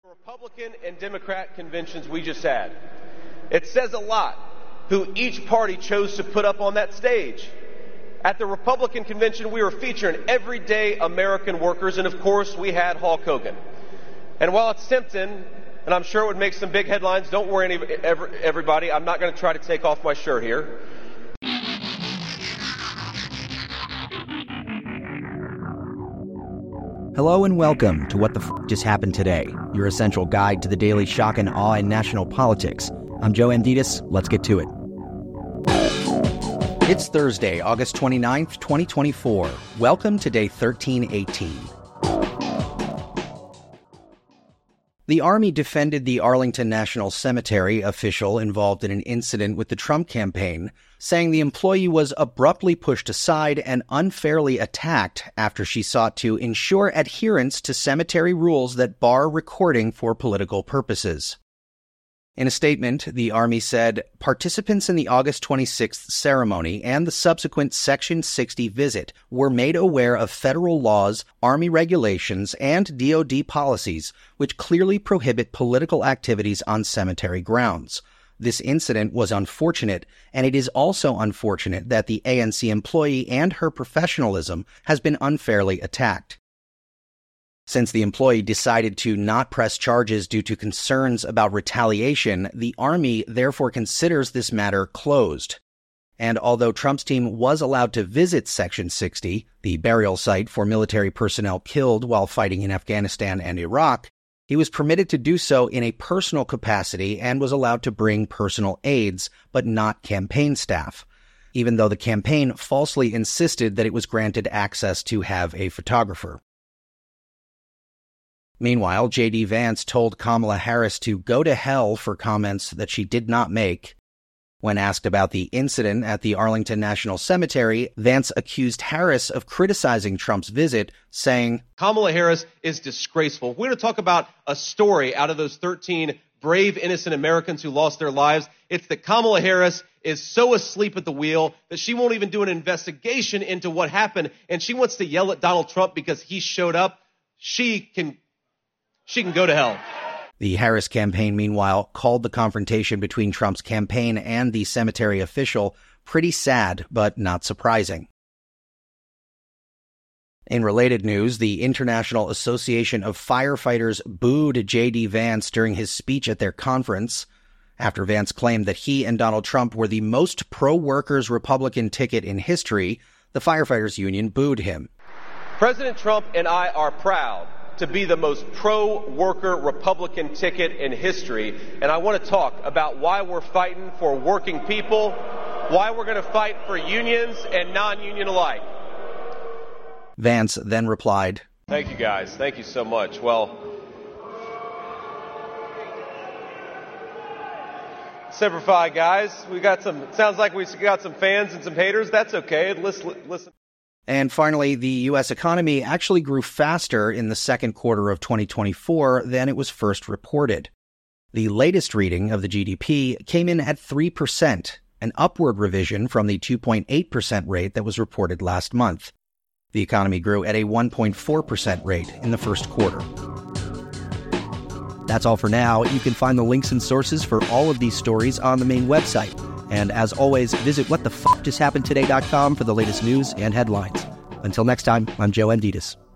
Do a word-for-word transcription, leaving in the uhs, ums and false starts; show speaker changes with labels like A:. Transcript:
A: Republican and Democrat conventions we just had. It says a lot who each party chose to put up on that stage. At the Republican convention, we were featuring everyday American workers, and of course, we had Hulk Hogan. And while it's tempting, and I'm sure it would make some big headlines, don't worry, any, every, everybody, I'm not going to try to take off my shirt here.
B: Hello and welcome to What the F*** Just Happened Today, your essential guide to the daily shock and awe in national politics. I'm Joe Amditis. Let's get to it. It's Thursday, August twenty-ninth, twenty twenty-four. Welcome to day thirteen eighteen. The Army defended the Arlington National Cemetery official involved in an incident with the Trump campaign, saying the employee was abruptly pushed aside and unfairly attacked after she sought to ensure adherence to cemetery rules that bar recording for political purposes. In a statement, the Army said, participants in the August twenty-sixth ceremony and the subsequent Section sixty visit were made aware of federal laws, Army regulations, and D O D policies which clearly prohibit political activities on cemetery grounds. This incident was unfortunate, and it is also unfortunate that the A N C employee and her professionalism has been unfairly attacked. Since the employee decided to not press charges due to concerns about retaliation, the Army therefore considers this matter closed. And although Trump's team was allowed to visit Section sixty, the burial site for military personnel killed while fighting in Afghanistan and Iraq, he was permitted to do so in a personal capacity and was allowed to bring personal aides, but not campaign staff, even though the campaign falsely insisted that it was granted access to have a photographer. Meanwhile, J D Vance told Kamala Harris to go to hell for comments that she did not make. When asked about the incident at the Arlington National Cemetery, Vance accused Harris of criticizing Trump's visit, saying,
A: Kamala Harris is disgraceful. We're going to talk about a story out of those thirteen brave, innocent Americans who lost their lives. It's that Kamala Harris is so asleep at the wheel that she won't even do an investigation into what happened, and she wants to yell at Donald Trump because he showed up. She can... She can go to hell.
B: The Harris campaign, meanwhile, called the confrontation between Trump's campaign and the cemetery official pretty sad, but not surprising. In related news, the International Association of Firefighters booed J D Vance during his speech at their conference, after Vance claimed that he and Donald Trump were the most pro-workers Republican ticket in history. The firefighters union booed him.
A: President Trump and I are proud to be the most pro-worker Republican ticket in history. And I want to talk about why we're fighting for working people, why we're going to fight for unions and non-union alike.
B: Vance then replied,
A: Thank you, guys. Thank you so much. Well, Semper Fi, guys. We got some, sounds like we got some fans and some haters. That's okay. Listen, listen.
B: And finally, the U S economy actually grew faster in the second quarter of twenty twenty-four than it was first reported. The latest reading of the G D P came in at three percent, an upward revision from the two point eight percent rate that was reported last month. The economy grew at a one point four percent rate in the first quarter. That's all for now. You can find the links and sources for all of these stories on the main website. And as always, visit what the f just happened today dot com for the latest news and headlines. Until next time, I'm Joe Amditis.